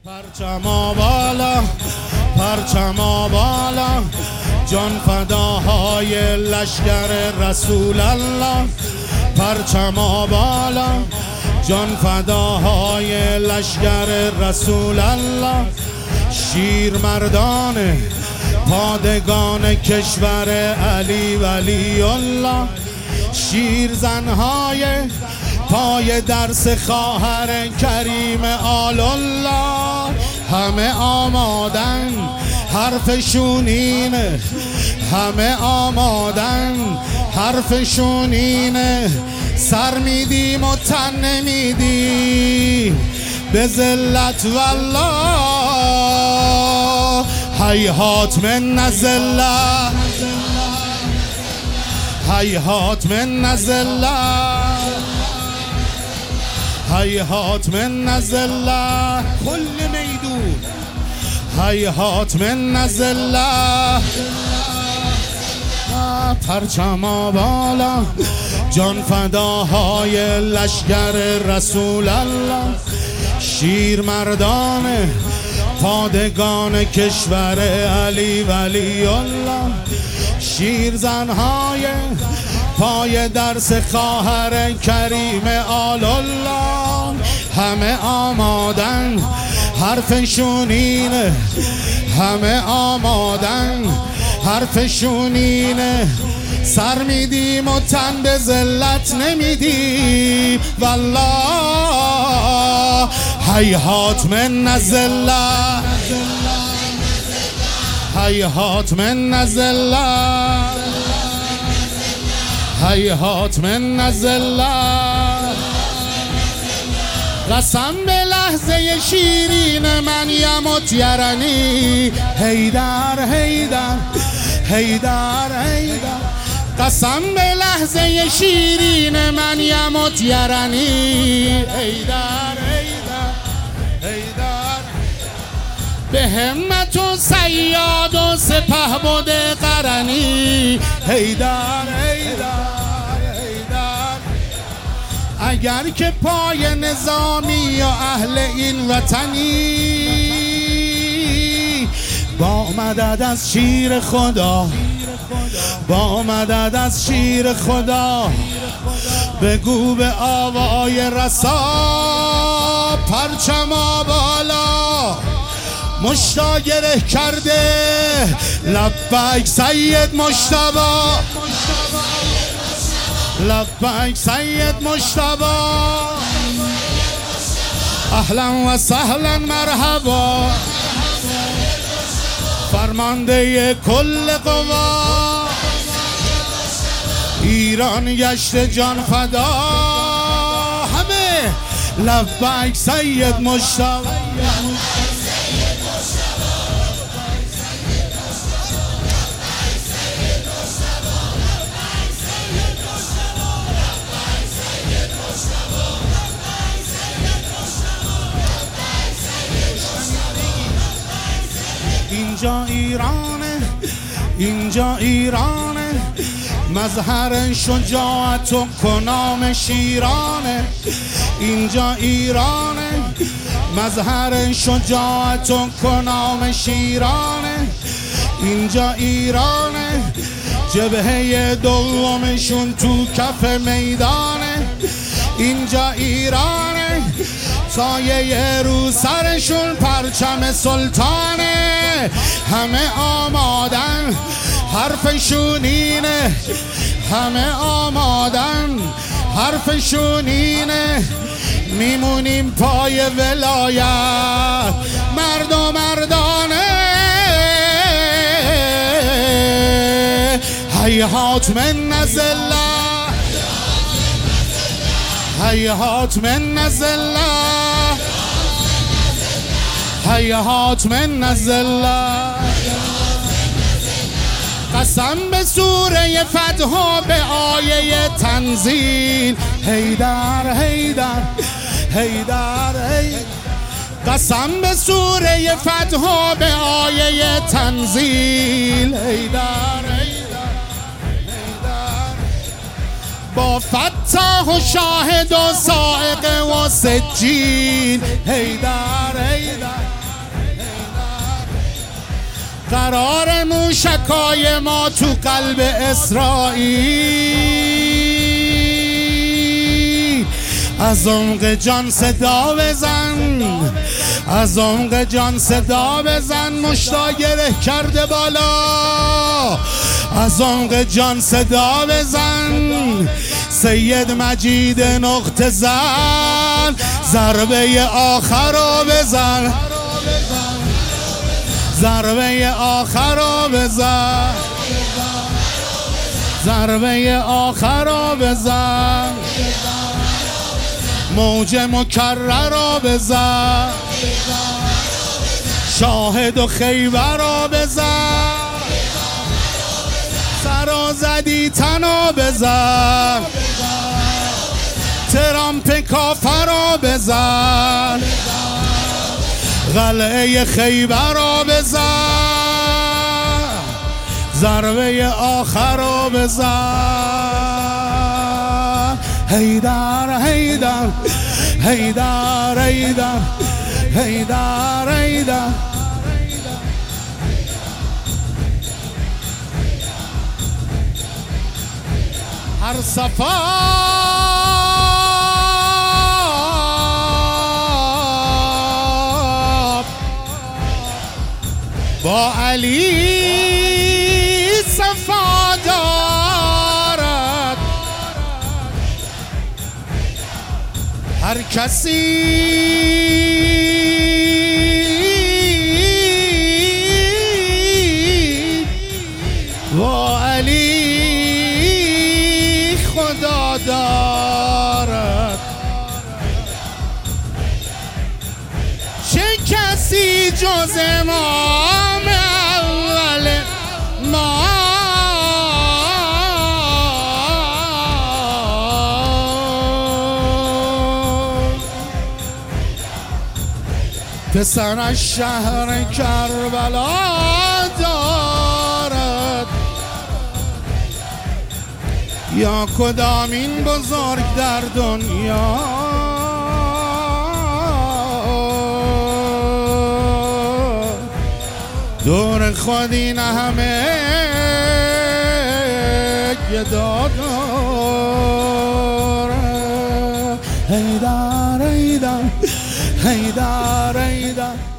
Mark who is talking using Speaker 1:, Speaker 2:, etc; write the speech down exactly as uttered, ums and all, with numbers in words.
Speaker 1: پرچما بالا پرچما بالا جان فداهای لشکر رسول الله. پرچما بالا جان فداهای لشکر رسول الله. شیر مردان پادگان کشور علی ولی الله. شیر زنهای پای درس خواهر کریم آل الله. همه آمادن حرفشون اینه، همه آمادن حرفشون اینه. سر میدیم و تن نمیدیم به ذلت والله. هیهات من نزله هیهات من نزله هیهات من نزله کل میدون. هیهات من نزله پرچما بالا جان فداهای لشکر رسول الله. شیر مردان پادگان کشور علی ولی الله. شیر زنهای پای درس خواهر کریم آل الله. همه آمادن حرفشون اینه، همه آمادن حرفشون اینه. سر میدیم و تن به ذلت نمیدیم والله. هیهات من نزله هیهات من نزله هیهات من نزله. قسم به لحظه شیرین من یمت یرنی. حیدر حیدر حیدر حیدر. قسم به لحظه شیرین من یمت یرنی. حیدر حیدر حیدر. به همت و صیاد و سپهبد قرنی. حیدر حیدر حیدر. اگر که پای نظامی و اهل این وطنی با مدد از شیر خدا، با مدد از شیر خدا بگو به آوای رسا. پرچما بالا مشتا گره کرده. لبیک سید مجتبی لبیک سید مجتبی. اهلا و سهلا مرحبا فرمانده کل قوا. ایران گشت جان فدا. همه لبیک سید مجتبی. اینجا ایرانه اینجا ایرانه. مظهر شجاعت و کنام شیرانه. اینجا ایرانه مظهر شجاعت و کنام شیرانه. اینجا ایرانه جبهه دومشون تو کف میدانه. اینجا ایرانه سایه رو سرشون پرچم سلطانه. همه آمادن حرفشون اینه، همه آمادن حرفشون اینه. میمونیم پای ولایت مرد و مردانه. هیهات من نزله هیهات من نزله هیهات من نزله. قسم به سوره فتح و به آیه تنزیل. حیدر حیدر حیدر حیدر. قسم به سوره فتح و به آیه تنزیل. حیدر حیدر حیدر. با فتح و شاهد و سائق و سجین. حیدر حیدر قرار موشکای ما تو قلب اسرائیل. از عمق جان صدا بزن، از عمق جان صدا بزن، مشتا گره کرده بالا. از عمق جان صدا بزن، سید مجید نقطه زن، ضربه آخر رو بزن، ضربه آخر رو بزن، ضربه آخر رو بزن، موج مکرر رو بزن، شاهد و خیبر رو بزن، سر زدی تنو بزن، ترامپ کافر رو بزن، قلعه خیبر رو بزن، ضربه آخر رو بزن. حیدر حیدر حیدر حیدر حیدر حیدر هر صفا با علی صفا دارد، هر کسی با علی خدا دارد. چه کسی جز امام اول ما پسرش شهر کربلا دارد، یا کدامین بزرگ در دنیا دور خود این همه گدا دارد. حیدر حیدر حیدر حیدر